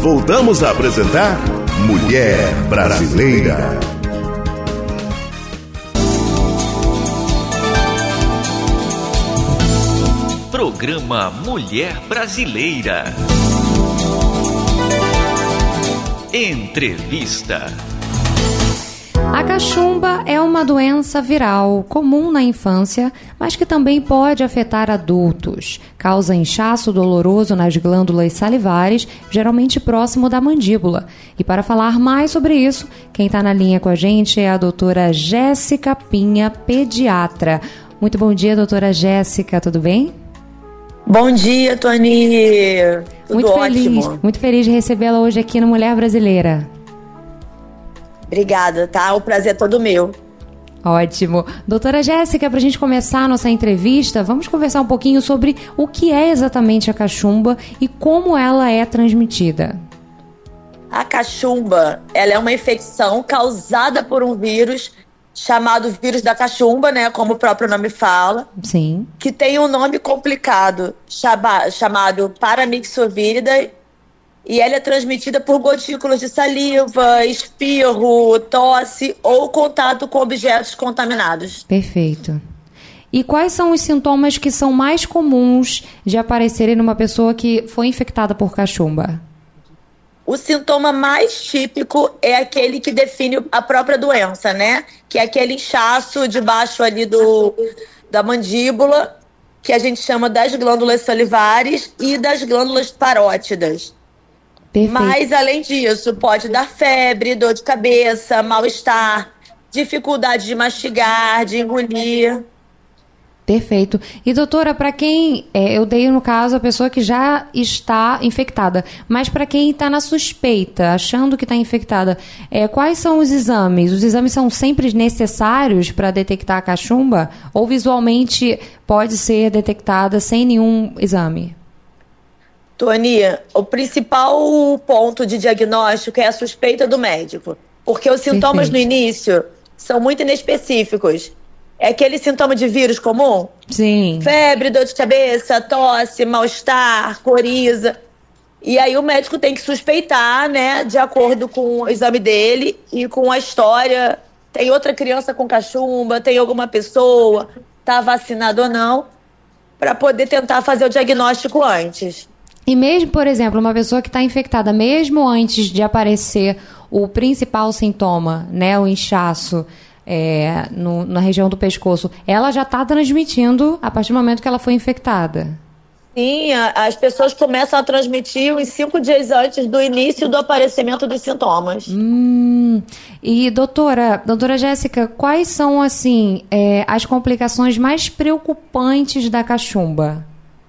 voltamos a apresentar Mulher Brasileira. Programa Mulher Brasileira. Entrevista. A cachumba é uma doença viral comum na infância, mas que também pode afetar adultos. Causa inchaço doloroso nas glândulas salivares, geralmente próximo da mandíbula. E para falar mais sobre isso, quem está na linha com a gente é a doutora Jéssica Pinha, pediatra. Muito bom dia, doutora Jéssica, tudo bem? Bom dia, Tony. Tudo ótimo. Muito feliz de recebê-la hoje aqui no Mulher Brasileira. Obrigada, tá? O prazer é todo meu. Ótimo. Doutora Jéssica, para a gente começar a nossa entrevista, vamos conversar um pouquinho sobre o que é exatamente a cachumba e como ela é transmitida. A cachumba, ela é uma infecção causada por um vírus chamado vírus da cachumba, né? Como o próprio nome fala. Sim. Que tem um nome complicado, chamado paramyxovírida. E ela é transmitida por gotículas de saliva, espirro, tosse ou contato com objetos contaminados. Perfeito. E quais são os sintomas que são mais comuns de aparecerem numa pessoa que foi infectada por cachumba? O sintoma mais típico é aquele que define a própria doença, né? Que é aquele inchaço debaixo ali da mandíbula, que a gente chama das glândulas salivares e das glândulas parótidas. Perfeito. Mas, além disso, pode dar febre, dor de cabeça, mal-estar, dificuldade de mastigar, de engolir. Perfeito. E, doutora, para quem... eu dei, no caso, a pessoa que já está infectada. Mas para quem está na suspeita, achando que está infectada, quais são os exames? Os exames são sempre necessários para detectar a cachumba? Ou visualmente pode ser detectada sem nenhum exame? Tony, o principal ponto de diagnóstico é a suspeita do médico. Porque os sintomas no início são muito inespecíficos. É aquele sintoma de vírus comum? Sim. Febre, dor de cabeça, tosse, mal-estar, coriza. E aí o médico tem que suspeitar, né, de acordo com o exame dele e com a história. Tem outra criança com cachumba, tem alguma pessoa, tá vacinado ou não, para poder tentar fazer o diagnóstico antes. E mesmo, por exemplo, uma pessoa que está infectada, mesmo antes de aparecer o principal sintoma, né, o inchaço, na região do pescoço, ela já está transmitindo a partir do momento que ela foi infectada? Sim, as pessoas começam a transmitir uns 5 dias antes do início do aparecimento dos sintomas. E, doutora Jéssica, quais são, assim, as complicações mais preocupantes da cachumba?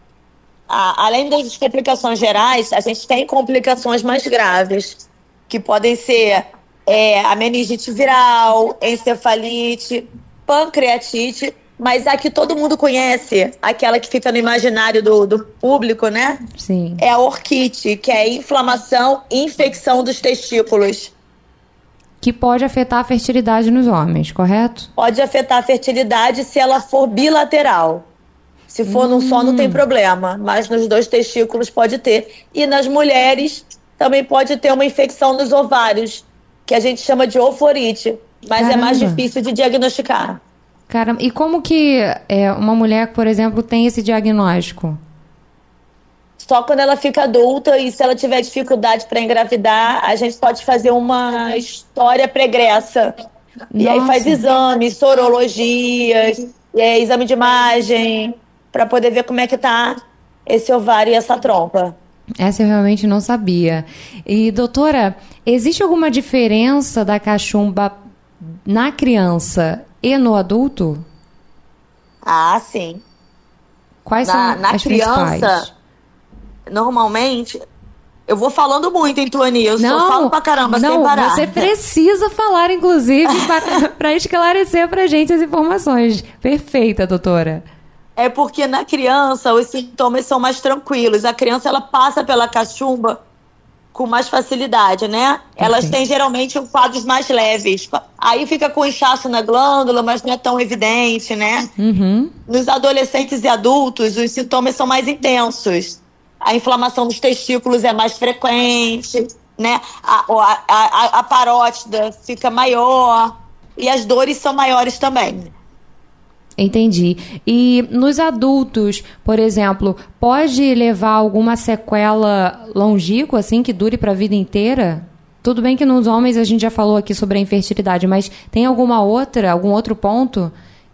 Além das complicações gerais, a gente tem complicações mais graves, que podem ser a meningite viral, encefalite, pancreatite, mas a que todo mundo conhece, aquela que fica no imaginário do público, né? Sim. É a orquite, que é a inflamação e infecção dos testículos. Que pode afetar a fertilidade nos homens, correto? Pode afetar a fertilidade se ela for bilateral. Se for num só, não tem problema, mas nos 2 testículos pode ter. E nas mulheres também pode ter uma infecção nos ovários, que a gente chama de oforite, mas Caramba. É mais difícil de diagnosticar. Caramba, e como que uma mulher, por exemplo, tem esse diagnóstico? Só quando ela fica adulta e se ela tiver dificuldade para engravidar, a gente pode fazer uma história pregressa. Nossa. E aí faz exames, sorologias, exame de imagem, para poder ver como é que tá esse ovário e essa trompa. Essa eu realmente não sabia. E, doutora, existe alguma diferença da cachumba na criança e no adulto? Sim. Quais são as principais? Na criança, normalmente... Eu vou falando muito, hein, Tuani? Eu só falo pra caramba sem parar. Você precisa falar, inclusive, para esclarecer pra gente as informações. Perfeita, doutora. É porque na criança os sintomas são mais tranquilos. A criança, ela passa pela cachumba com mais facilidade, né? Elas têm geralmente quadros mais leves. Aí fica com inchaço na glândula, mas não é tão evidente, né? Uhum. Nos adolescentes e adultos, os sintomas são mais intensos. a inflamação dos testículos é mais frequente, né? A parótida fica maior e as dores são maiores também. Entendi. E nos adultos, por exemplo, pode levar alguma sequela longínqua, assim, que dure para a vida inteira? Tudo bem que nos homens a gente já falou aqui sobre a infertilidade, mas tem algum outro ponto?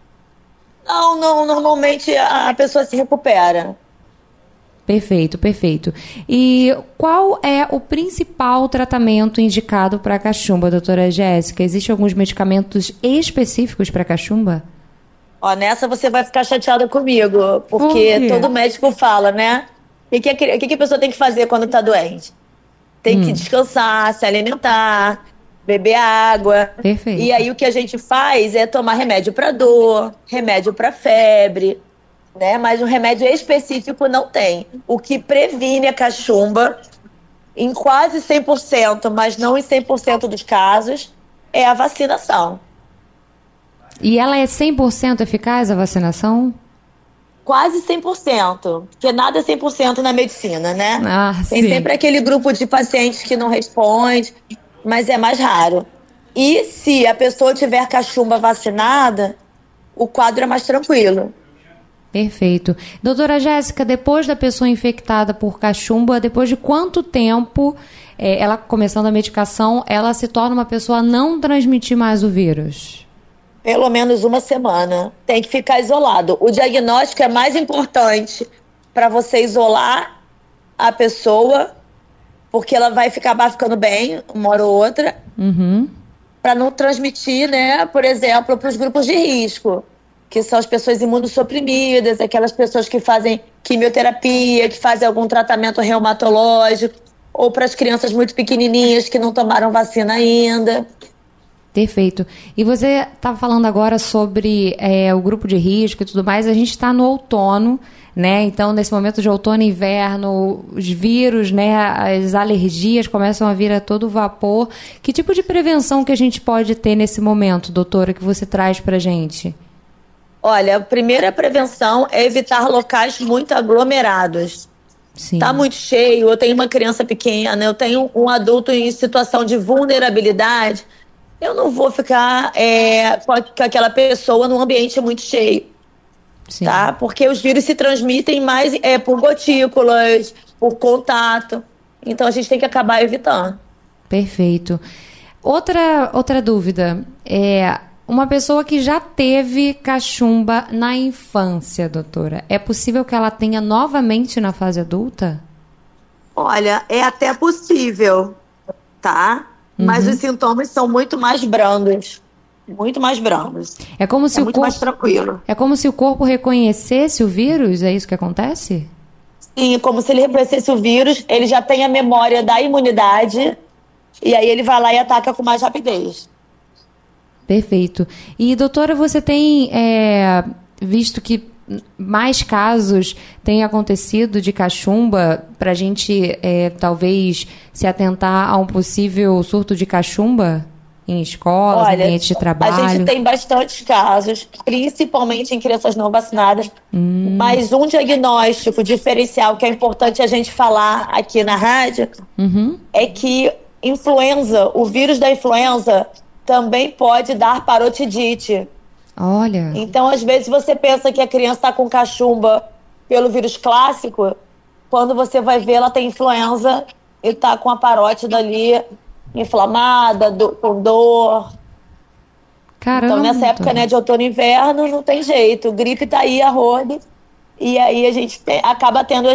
Não, normalmente a pessoa se recupera. Perfeito, perfeito. E qual é o principal tratamento indicado para a cachumba, doutora Jéssica? Existem alguns medicamentos específicos para a cachumba? Ó, nessa você vai ficar chateada comigo, porque todo médico fala, né? O que a pessoa tem que fazer quando tá doente? Tem que descansar, se alimentar, beber água. Perfeito. E aí o que a gente faz é tomar remédio para dor, remédio para febre, né? Mas um remédio específico não tem. O que previne a cachumba, em quase 100%, mas não em 100% dos casos, é a vacinação. E ela é 100% eficaz, a vacinação? Quase 100%, porque nada é 100% na medicina, né? Tem sim. sempre aquele grupo de pacientes que não responde, mas é mais raro. E se a pessoa tiver cachumba vacinada, o quadro é mais tranquilo. Perfeito. Doutora Jéssica, depois da pessoa infectada por cachumba, depois de quanto tempo, ela começando a medicação, ela se torna uma pessoa a não transmitir mais o vírus? Pelo menos uma semana. Tem que ficar isolado. O diagnóstico é mais importante para você isolar a pessoa, porque ela vai acabar ficando bem, uma hora ou outra, para não transmitir, né, por exemplo, para os grupos de risco, que são as pessoas imunossuprimidas, aquelas pessoas que fazem quimioterapia, que fazem algum tratamento reumatológico, ou para as crianças muito pequenininhas que não tomaram vacina ainda. Perfeito. E você estava falando agora sobre o grupo de risco e tudo mais. A gente está no outono, né? Então, nesse momento de outono e inverno, os vírus, né? As alergias começam a vir a todo vapor. Que tipo de prevenção que a gente pode ter nesse momento, doutora, que você traz para a gente? Olha, a primeira prevenção é evitar locais muito aglomerados. Sim. Tá muito cheio, eu tenho uma criança pequena, eu tenho um adulto em situação de vulnerabilidade, eu não vou ficar com aquela pessoa num ambiente muito cheio. Sim. Tá? Porque os vírus se transmitem mais por gotículas, por contato. Então a gente tem que acabar evitando. Perfeito. Outra dúvida. Uma pessoa que já teve cachumba na infância, doutora, é possível que ela tenha novamente na fase adulta? Olha, é até possível, tá? Mas os sintomas são muito mais brandos. Muito mais brandos. É como se muito mais tranquilo. É como se o corpo reconhecesse o vírus? É isso que acontece? Sim, como se ele reconhecesse o vírus, ele já tem a memória da imunidade e aí ele vai lá e ataca com mais rapidez. Perfeito. E, doutora, você tem visto que mais casos têm acontecido de cachumba para a gente talvez se atentar a um possível surto de cachumba em escolas, ambientes de trabalho? A gente tem bastantes casos, principalmente em crianças não vacinadas, mas um diagnóstico diferencial que é importante a gente falar aqui na rádio é que influenza, o vírus da influenza também pode dar parotidite. Olha. Então, às vezes, você pensa que a criança está com cachumba pelo vírus clássico, quando você vai ver, ela tem influenza e está com a parótida ali inflamada, com dor. Caramba. Então, nessa época, né, de outono e inverno, não tem jeito. O gripe tá aí a rodo. E aí a gente acaba tendo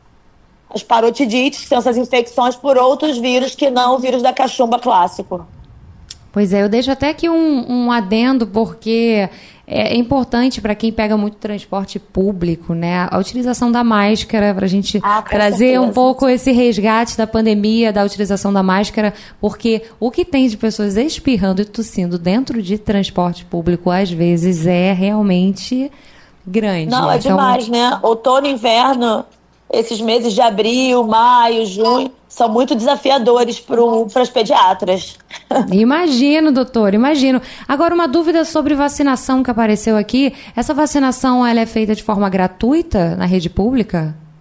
as parotidites, que são essas infecções por outros vírus que não o vírus da cachumba clássico. Pois é, eu deixo até aqui um adendo, porque é importante para quem pega muito transporte público, né? A utilização da máscara, para a gente trazer um pouco esse resgate da pandemia, da utilização da máscara, porque o que tem de pessoas espirrando e tossindo dentro de transporte público, às vezes, é realmente grande. Não, é demais, né? Outono e inverno, esses meses de abril, maio, junho, são muito desafiadores para os pediatras. Imagino, doutor, imagino. Agora, uma dúvida sobre vacinação que apareceu aqui. Essa vacinação ela é feita de forma gratuita na rede pública?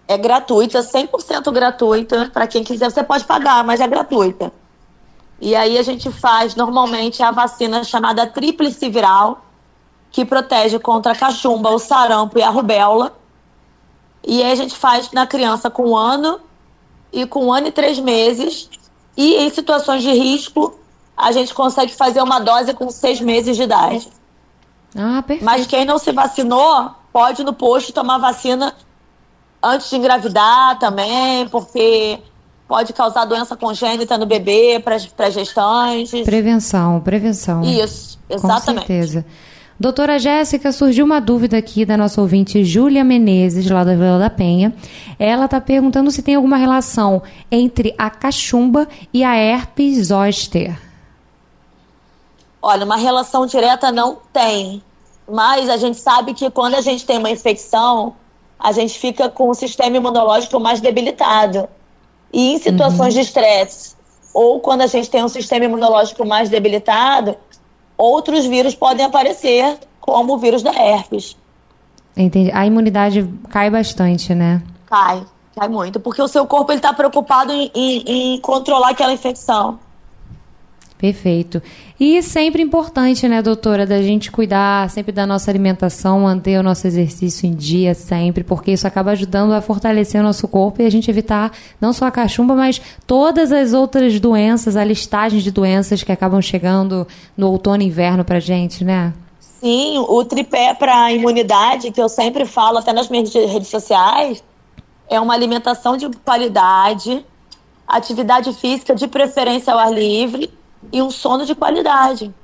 É gratuita, 100% gratuita. Para quem quiser, você pode pagar, mas é gratuita. E aí a gente faz, normalmente, a vacina chamada tríplice viral, que protege contra a cachumba, o sarampo e a rubéola. E aí a gente faz na criança com 1 ano e com 1 ano e 3 meses. E em situações de risco, a gente consegue fazer uma dose com 6 meses de idade. Ah, perfeito. Mas quem não se vacinou, pode ir no posto tomar vacina antes de engravidar também, porque pode causar doença congênita no bebê, para gestantes. Prevenção. Isso, exatamente. Com certeza. Doutora Jéssica, surgiu uma dúvida aqui da nossa ouvinte Júlia Menezes, lá da Vila da Penha. Ela está perguntando se tem alguma relação entre a cachumba e a herpes zoster. Olha, uma relação direta não tem, mas a gente sabe que quando a gente tem uma infecção, a gente fica com o sistema imunológico mais debilitado. E em situações de estresse, ou quando a gente tem um sistema imunológico mais debilitado, outros vírus podem aparecer, como o vírus da herpes. Entendi. A imunidade cai bastante, né? Cai muito, porque o seu corpo está preocupado em controlar aquela infecção. Perfeito. E sempre importante, né, doutora, da gente cuidar sempre da nossa alimentação, manter o nosso exercício em dia sempre, porque isso acaba ajudando a fortalecer o nosso corpo e a gente evitar não só a cachumba, mas todas as outras doenças, a listagem de doenças que acabam chegando no outono e inverno pra gente, né? Sim, o tripé para a imunidade, que eu sempre falo até nas minhas redes sociais, é uma alimentação de qualidade, atividade física de preferência ao ar livre, e um sono de qualidade.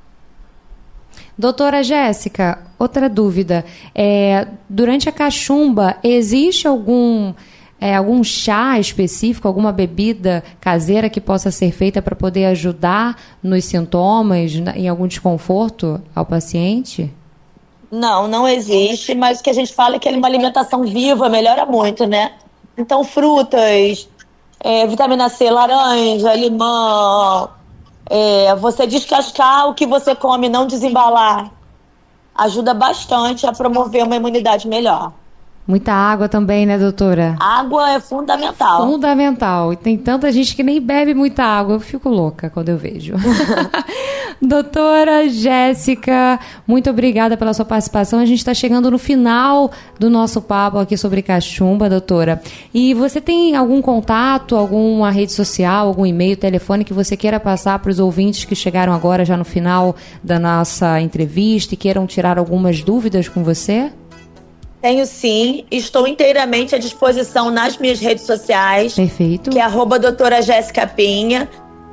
Doutora Jéssica, outra dúvida. Durante a cachumba, existe algum chá específico, alguma bebida caseira que possa ser feita para poder ajudar nos sintomas, em algum desconforto ao paciente? Não existe, mas o que a gente fala é que uma alimentação viva melhora muito, né? Então, frutas, vitamina C, laranja, limão... você descascar o que você come, não desembalar, ajuda bastante a promover uma imunidade melhor. Muita água também, né, doutora? Água é fundamental. Fundamental. E tem tanta gente que nem bebe muita água. Eu fico louca quando eu vejo. Doutora Jéssica, muito obrigada pela sua participação. A gente está chegando no final do nosso papo aqui sobre cachumba, doutora. E você tem algum contato, alguma rede social, algum e-mail, telefone que você queira passar para os ouvintes que chegaram agora já no final da nossa entrevista e queiram tirar algumas dúvidas com você? Tenho sim, estou inteiramente à disposição nas minhas redes sociais. Perfeito. Que é @doutora Jéssica Pinha,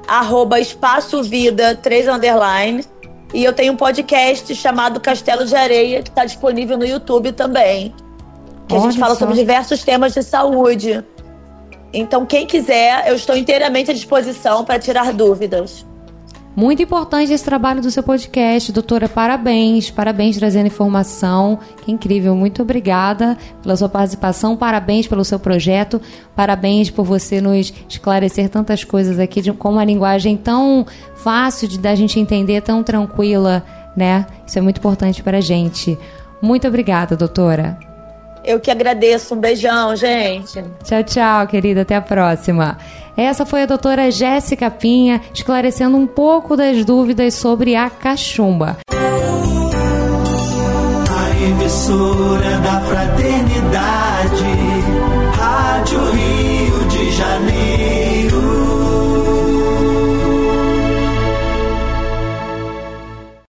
@espaçovida 3_. E eu tenho um podcast chamado Castelo de Areia, que está disponível no YouTube também. Que a gente fala sobre diversos temas de saúde. Então, quem quiser, eu estou inteiramente à disposição para tirar dúvidas. Muito importante esse trabalho do seu podcast, doutora, parabéns trazendo informação, que incrível, muito obrigada pela sua participação, parabéns pelo seu projeto, parabéns por você nos esclarecer tantas coisas aqui com uma linguagem tão fácil da gente entender, tão tranquila, né? Isso é muito importante para a gente. Muito obrigada, doutora. Eu que agradeço, um beijão, gente. Tchau, tchau, querida, até a próxima. Essa foi a doutora Jéssica Pinha, esclarecendo um pouco das dúvidas sobre a cachumba. A emissora da fraternidade.